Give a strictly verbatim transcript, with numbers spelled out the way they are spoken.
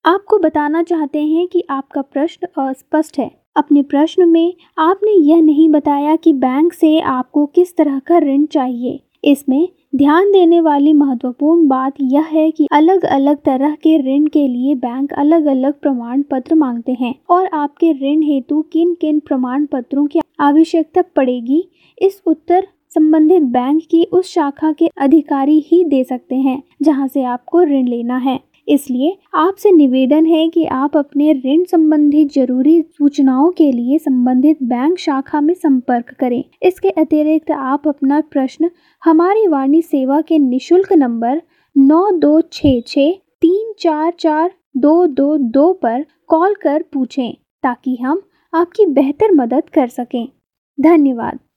आपको बताना चाहते हैं कि आपका प्रश्न अस्पष्ट है। अपने प्रश्न में आपने यह नहीं बताया कि बैंक से आपको किस तरह का ऋण चाहिए। इसमें ध्यान देने वाली महत्वपूर्ण बात यह है कि अलग अलग तरह के ऋण के लिए बैंक अलग अलग प्रमाण पत्र मांगते हैं और आपके ऋण हेतु किन किन प्रमाण पत्रों की आवश्यकता पड़ेगी, इस उत्तर संबंधित बैंक की उस शाखा के अधिकारी ही दे सकते हैं जहां से आपको ऋण लेना है। इसलिए आपसे निवेदन है कि आप अपने ऋण संबंधी जरूरी सूचनाओं के लिए संबंधित बैंक शाखा में संपर्क करें। इसके अतिरिक्त आप अपना प्रश्न हमारी वाणी सेवा के निशुल्क नंबर नौ दो छः छः तीन चार चार दो दो दो पर कॉल कर पूछें ताकि हम आपकी बेहतर मदद कर सकें। धन्यवाद।